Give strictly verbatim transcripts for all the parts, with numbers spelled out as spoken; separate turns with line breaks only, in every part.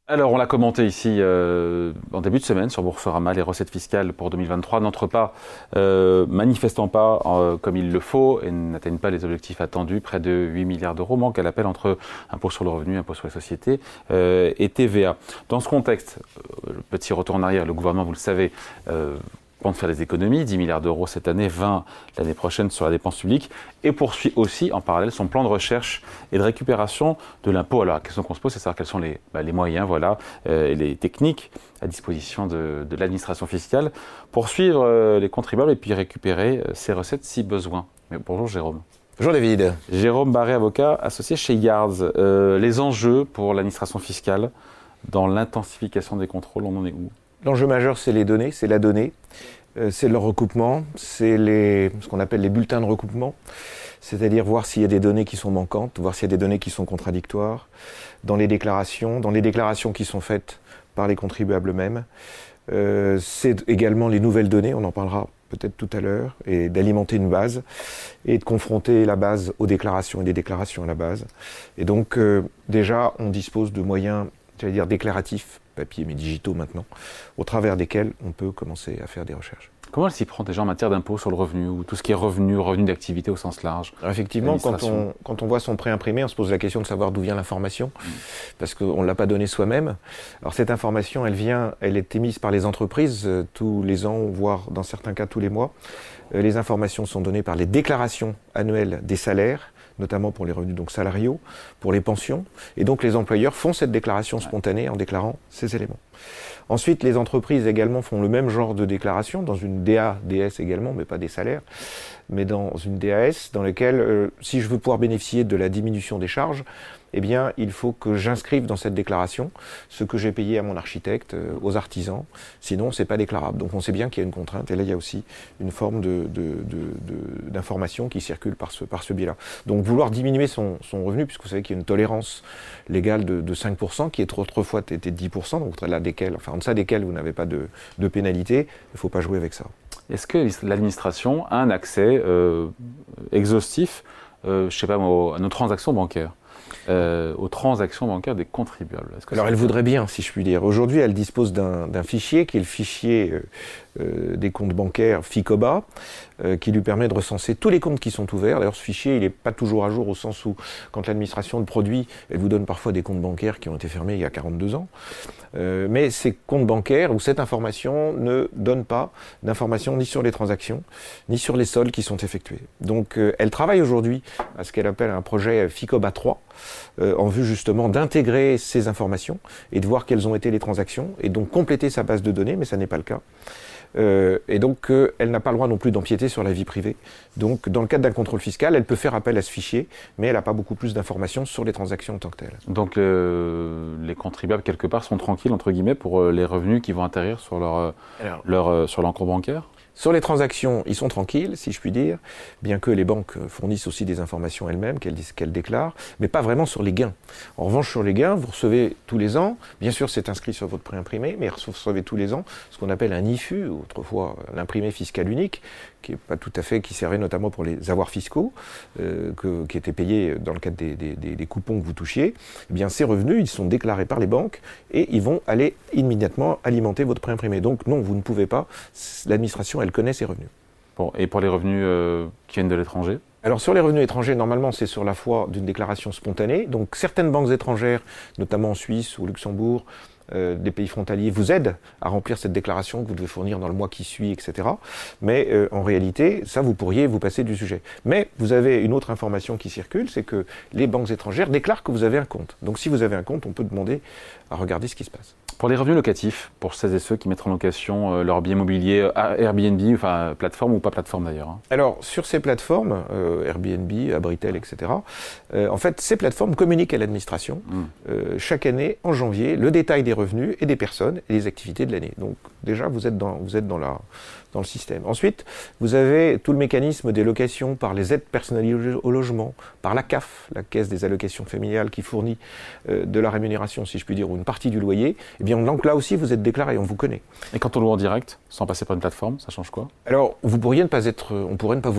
Alors, on l'a commenté ici euh, en début de semaine sur Boursorama, les recettes fiscales pour deux mille vingt-trois n'entrent pas, euh, manifestant pas euh, comme il le faut et n'atteignent pas les objectifs attendus. Près de huit milliards d'euros manque à l'appel entre impôt sur le revenu, impôt sur les sociétés euh, et T V A. Dans ce contexte, euh, petit retour en arrière, le gouvernement, vous le savez, euh, compte faire des économies, dix milliards d'euros cette année, vingt l'année prochaine sur la dépense publique, et poursuit aussi en parallèle son plan de recherche et de récupération de l'impôt. Alors la question qu'on se pose, c'est de savoir quels sont les, bah, les moyens voilà, euh, et les techniques à disposition de, de l'administration fiscale pour suivre euh, les contribuables et puis récupérer euh, ces recettes si besoin. Mais bonjour Jérôme.
Bonjour David.
Jérôme Barré, avocat associé chez Yards. Euh, les enjeux pour l'administration fiscale dans l'intensification des contrôles, on en est où ?
L'enjeu majeur, c'est les données, c'est la donnée, euh, c'est leur recoupement, c'est les, ce qu'on appelle les bulletins de recoupement, c'est-à-dire voir s'il y a des données qui sont manquantes, voir s'il y a des données qui sont contradictoires dans les déclarations, dans les déclarations qui sont faites par les contribuables eux-mêmes. Euh, c'est également les nouvelles données, on en parlera peut-être tout à l'heure, et d'alimenter une base et de confronter la base aux déclarations et des déclarations à la base. Et donc euh, déjà, on dispose de moyens, j'allais dire déclaratifs, papier mais digitaux maintenant, au travers desquels on peut commencer à faire des recherches.
Comment elle s'y prend déjà en matière d'impôt sur le revenu ou tout ce qui est revenu, revenu d'activité au sens large?
Alors effectivement, quand on, quand on voit son préimprimé, on se pose la question de savoir d'où vient l'information, mmh. parce qu'on ne l'a pas donnée soi-même. Alors cette information, elle vient, elle est émise par les entreprises euh, tous les ans, voire dans certains cas tous les mois. Euh, les informations sont données par les déclarations annuelles des salaires, notamment pour les revenus donc salariaux, pour les pensions. Et donc les employeurs font cette déclaration spontanée en déclarant ces éléments. Ensuite, les entreprises également font le même genre de déclaration, dans une D A, D S également, mais pas des salaires, mais dans une D A S, dans laquelle, euh, si je veux pouvoir bénéficier de la diminution des charges, eh bien, il faut que j'inscrive dans cette déclaration ce que j'ai payé à mon architecte, euh, aux artisans. Sinon, c'est pas déclarable. Donc, on sait bien qu'il y a une contrainte. Et là, il y a aussi une forme de, de, de, de, d'information qui circule par ce, par ce biais-là. Donc, vouloir diminuer son, son revenu, puisque vous savez qu'il y a une tolérance légale de, de cinq pour cent, qui est autrefois était de dix pour cent, donc au-delà desquels, enfin, en deçà desquels vous n'avez pas de, de pénalité, il ne faut pas jouer avec ça.
Est-ce que l'administration a un accès euh, exhaustif, euh, je sais pas moi, à nos transactions bancaires? Euh, aux transactions bancaires des contribuables.
Est-ce que Alors elle voudrait bien, si je puis dire. Aujourd'hui, elle dispose d'un, d'un fichier qui est le fichier euh, euh, des comptes bancaires FICOBA, euh, qui lui permet de recenser tous les comptes qui sont ouverts. D'ailleurs, ce fichier, il n'est pas toujours à jour au sens où, quand l'administration le produit, elle vous donne parfois des comptes bancaires qui ont été fermés il y a quarante-deux ans. Euh, mais ces comptes bancaires, où cette information ne donne pas d'informations ni sur les transactions, ni sur les soldes qui sont effectués. Donc, euh, elle travaille aujourd'hui à ce qu'elle appelle un projet FICOBA trois, Euh, en vue justement d'intégrer ces informations et de voir quelles ont été les transactions et donc compléter sa base de données, mais ça n'est pas le cas. Euh, et donc euh, elle n'a pas le droit non plus d'empiéter sur la vie privée. Donc dans le cadre d'un contrôle fiscal, elle peut faire appel à ce fichier, mais elle n'a pas beaucoup plus d'informations sur les transactions en tant que telles.
Donc euh, les contribuables quelque part sont tranquilles entre guillemets pour euh, les revenus qui vont atterrir sur leur, euh, Alors, leur euh, sur leur compte bancaire?
Sur les transactions, ils sont tranquilles, si je puis dire, bien que les banques fournissent aussi des informations elles-mêmes qu'elles, qu'elles déclarent, mais pas vraiment sur les gains. En revanche, sur les gains, vous recevez tous les ans, bien sûr c'est inscrit sur votre préimprimé, mais vous recevez tous les ans ce qu'on appelle un I F U, autrefois l'imprimé fiscal unique, qui est pas tout à fait, qui servait notamment pour les avoirs fiscaux, euh, que, qui étaient payés dans le cadre des, des, des, des coupons que vous touchiez. Eh bien, ces revenus, ils sont déclarés par les banques et ils vont aller immédiatement alimenter votre préimprimé. Donc non, vous ne pouvez pas. L'administration, elle connaît ces revenus.
Bon, et pour les revenus euh, qui viennent de l'étranger ?
Alors sur les revenus étrangers, normalement c'est sur la foi d'une déclaration spontanée. Donc certaines banques étrangères, notamment en Suisse ou au Luxembourg, euh, des pays frontaliers, vous aident à remplir cette déclaration que vous devez fournir dans le mois qui suit, et cetera. Mais euh, en réalité, ça vous pourriez vous passer du sujet. Mais vous avez une autre information qui circule, c'est que les banques étrangères déclarent que vous avez un compte. Donc si vous avez un compte, on peut demander à regarder ce qui se passe.
Pour les revenus locatifs, pour celles et ceux qui mettent en location euh, leur bien immobilier à Airbnb, enfin plateforme ou pas plateforme d'ailleurs. Hein.
Alors sur ces plateformes, euh, Airbnb, Abritel, et cetera, euh, en fait ces plateformes communiquent à l'administration mmh. euh, chaque année en janvier le détail des revenus et des personnes et des activités de l'année. Donc déjà vous êtes dans, vous êtes dans, la, dans le système. Ensuite, vous avez tout le mécanisme des locations par les aides personnalisées au logement, par la C A F, la Caisse des allocations familiales qui fournit euh, de la rémunération, si je puis dire, ou une partie du loyer. Eh bien donc là aussi vous êtes déclaré, on vous connaît.
Et quand on loue en direct, sans passer par une plateforme, ça change quoi ?
Alors vous pourriez ne pas être, on pourrait ne pas vous voir.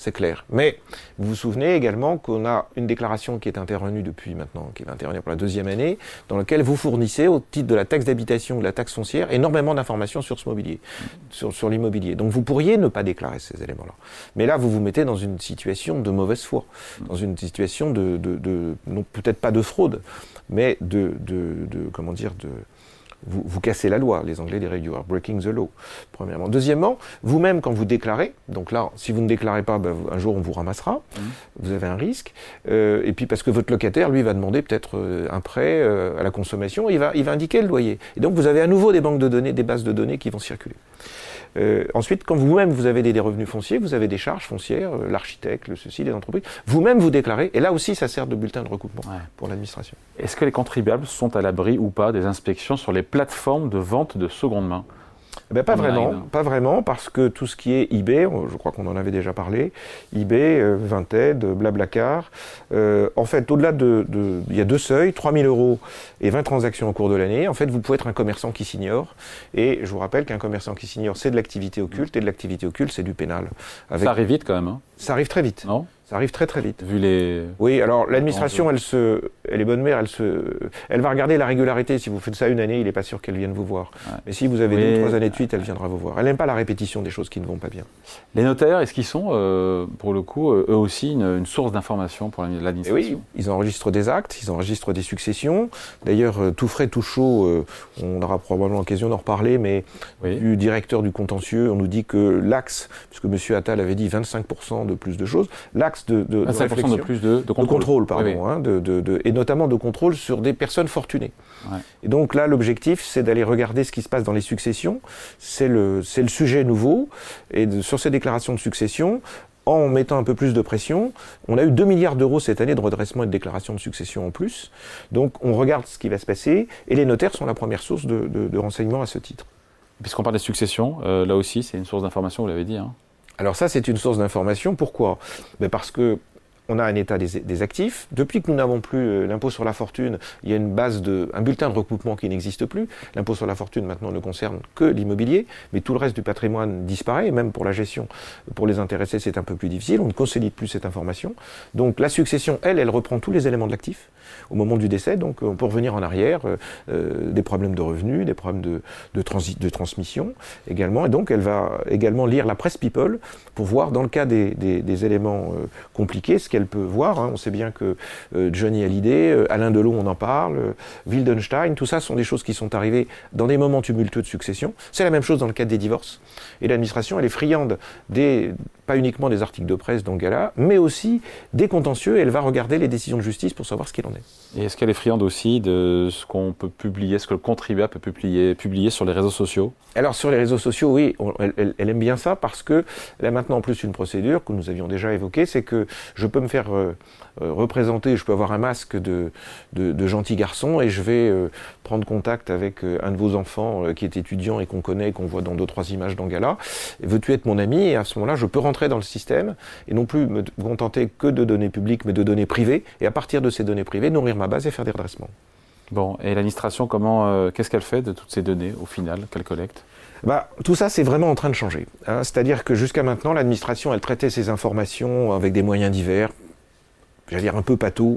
c'est clair. Mais vous vous souvenez également qu'on a une déclaration qui est intervenue depuis maintenant, qui va intervenir pour la deuxième année, dans laquelle vous fournissez, au titre de la taxe d'habitation ou de la taxe foncière, énormément d'informations sur ce mobilier, sur, sur l'immobilier. Donc vous pourriez ne pas déclarer ces éléments-là. Mais là, vous vous mettez dans une situation de mauvaise foi, dans une situation de, de, de non, peut-être pas de fraude, mais de, de, de comment dire, de... Vous, vous cassez la loi, les Anglais diraient you are breaking the law, premièrement. Deuxièmement, vous-même, quand vous déclarez, donc là, si vous ne déclarez pas, ben, un jour on vous ramassera, mmh. vous avez un risque, euh, et puis parce que votre locataire, lui, va demander peut-être euh, un prêt euh, à la consommation, il va, il va indiquer le loyer. Et donc vous avez à nouveau des banques de données, des bases de données qui vont circuler. Euh, ensuite, quand vous-même vous avez des, des revenus fonciers, vous avez des charges foncières, euh, l'architecte, le ceci, les entreprises, vous-même vous déclarez, et là aussi ça sert de bulletin de recoupement ouais. pour l'administration.
Est-ce que les contribuables sont à l'abri ou pas des inspections sur les plateformes de vente de seconde main ?
Eh ben, pas online. vraiment, pas vraiment, parce que tout ce qui est eBay, je crois qu'on en avait déjà parlé, eBay, euh, Vinted, Blablacar, euh, en fait, au-delà de, de, il y a deux seuils, trois mille euros et vingt transactions au cours de l'année. En fait, vous pouvez être un commerçant qui s'ignore, et je vous rappelle qu'un commerçant qui s'ignore, c'est de l'activité occulte, et de l'activité occulte, c'est du pénal.
Avec... Ça arrive vite quand même, hein.
Ça arrive très vite.
Non ?
Ça arrive très très vite.
Vu les...
Oui, alors l'administration, elle se, elle est bonne mère, elle se, elle va regarder la régularité. Si vous faites ça une année, il n'est pas sûr qu'elle vienne vous voir. Ouais. Mais si vous avez oui. deux ou trois années de suite, elle viendra vous voir. Elle n'aime pas la répétition des choses qui ne vont pas bien.
Les notaires, est-ce qu'ils sont, euh, pour le coup, eux aussi, une, une source d'information pour l'administration ?
Oui, ils enregistrent des actes, ils enregistrent des successions. D'ailleurs, tout frais, tout chaud, euh, on aura probablement l'occasion d'en reparler, mais oui. du directeur du contentieux, on nous dit que l'axe, puisque M. Attal avait dit vingt-cinq pour cent de plus de choses, l'axe de, de,
vingt-cinq pour cent de, de plus de, de contrôle,
de contrôle pardon,
oui, oui.
Hein, de, de, de, et notamment de contrôle sur des personnes fortunées.
Ouais.
Et donc là, l'objectif, c'est d'aller regarder ce qui se passe dans les successions. C'est le, c'est le sujet nouveau. Et de, sur ces déclarations de succession, en mettant un peu plus de pression, on a eu deux milliards d'euros cette année de redressement et de déclaration de succession en plus. Donc on regarde ce qui va se passer, et les notaires sont la première source de, de, de renseignements à ce titre.
Puisqu'on parle des successions, euh, là aussi, c'est une source d'information, vous l'avez dit, hein.
Alors ça, c'est une source d'information. Pourquoi ? Ben parce que on a un état des, des actifs. Depuis que nous n'avons plus euh, l'impôt sur la fortune, il y a une base de, un bulletin de recoupement qui n'existe plus. L'impôt sur la fortune maintenant ne concerne que l'immobilier, mais tout le reste du patrimoine disparaît. Et même pour la gestion, pour les intéressés, c'est un peu plus difficile. On ne consolide plus cette information. Donc la succession, elle, elle reprend tous les éléments de l'actif au moment du décès. Donc on peut revenir en arrière, euh, euh, des problèmes de revenus, des problèmes de, de, transi- de transmission également. Et donc elle va également lire la presse People pour voir, dans le cas des, des, des éléments euh, compliqués, ce qu'elle peut voir. Hein. On sait bien que euh, Johnny Hallyday, euh, Alain Delon, on en parle, euh, Wildenstein, tout ça sont des choses qui sont arrivées dans des moments tumultueux de succession. C'est la même chose dans le cadre des divorces. Et l'administration, elle est friande des, pas uniquement des articles de presse dans Gala, mais aussi des contentieux, et elle va regarder les décisions de justice pour savoir ce qu'il en est.
Et est-ce qu'elle est friande aussi de ce qu'on peut publier, ce que le contribuable peut publier, publier sur les réseaux sociaux ?
Alors sur les réseaux sociaux, oui, on, elle, elle aime bien ça parce que elle a maintenant en plus une procédure que nous avions déjà évoquée, c'est que je peux me faire euh, euh, représenter, je peux avoir un masque de, de, de gentil garçon et je vais euh, prendre contact avec euh, un de vos enfants euh, qui est étudiant et qu'on connaît, qu'on voit dans deux trois images dans Gala. Veux-tu être mon ami ? Et à ce moment-là, je peux rentrer dans le système et non plus me contenter que de données publiques, mais de données privées, et à partir de ces données privées, nourrir ma base et faire des redressements.
Bon, et l'administration, comment, euh, qu'est-ce qu'elle fait de toutes ces données, au final, qu'elle collecte ?
Bah, tout ça, c'est vraiment en train de changer. Hein. C'est-à-dire que jusqu'à maintenant, l'administration, elle traitait ces informations avec des moyens divers, j'allais dire un peu pâteaux,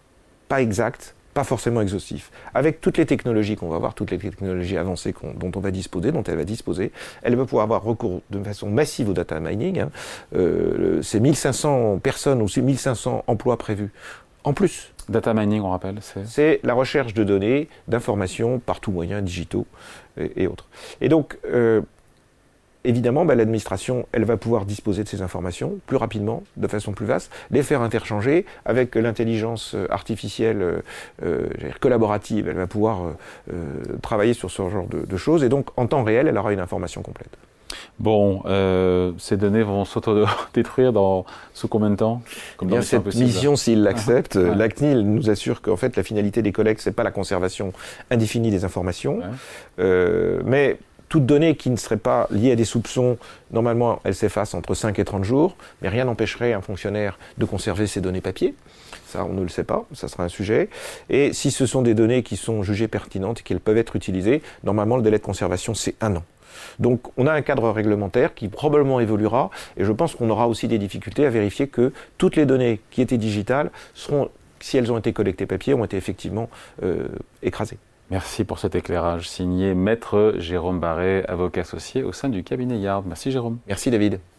pas exacts, pas forcément exhaustifs. Avec toutes les technologies qu'on va voir, toutes les technologies avancées qu'on, dont on va disposer, dont elle va disposer, elle va pouvoir avoir recours de façon massive au data mining. Hein. Euh, c'est mille cinq cents personnes ou c'est mille cinq cents emplois prévus. En plus.
Data mining, on rappelle, c'est...
C'est la recherche de données, d'informations par tous moyens digitaux et, et autres. Et donc, euh, évidemment, bah, l'administration, elle va pouvoir disposer de ces informations plus rapidement, de façon plus vaste, les faire interchanger avec l'intelligence artificielle euh, j'allais dire collaborative. Elle va pouvoir euh, travailler sur ce genre de, de choses et donc, en temps réel, elle aura une information complète.
Bon, euh, ces données vont s'auto-détruire dans, sous combien de temps ? Comme
Bien, cette possible. Mission, s'il l'accepte,
ouais.
l'A C N I L nous assure qu'en fait, la finalité des collectes, c'est pas la conservation indéfinie des informations, ouais. euh, mais toute donnée qui ne serait pas liée à des soupçons, normalement, elle s'efface entre cinq et trente jours, mais rien n'empêcherait un fonctionnaire de conserver ces données papier. Ça, on ne le sait pas, ça sera un sujet. Et si ce sont des données qui sont jugées pertinentes et qu'elles peuvent être utilisées, normalement, le délai de conservation, c'est un an. Donc on a un cadre réglementaire qui probablement évoluera, et je pense qu'on aura aussi des difficultés à vérifier que toutes les données qui étaient digitales seront, si elles ont été collectées papier, ont été effectivement euh, écrasées.
Merci pour cet éclairage signé Maître Jérôme Barré, avocat associé au sein du cabinet Yard. Merci Jérôme.
Merci David.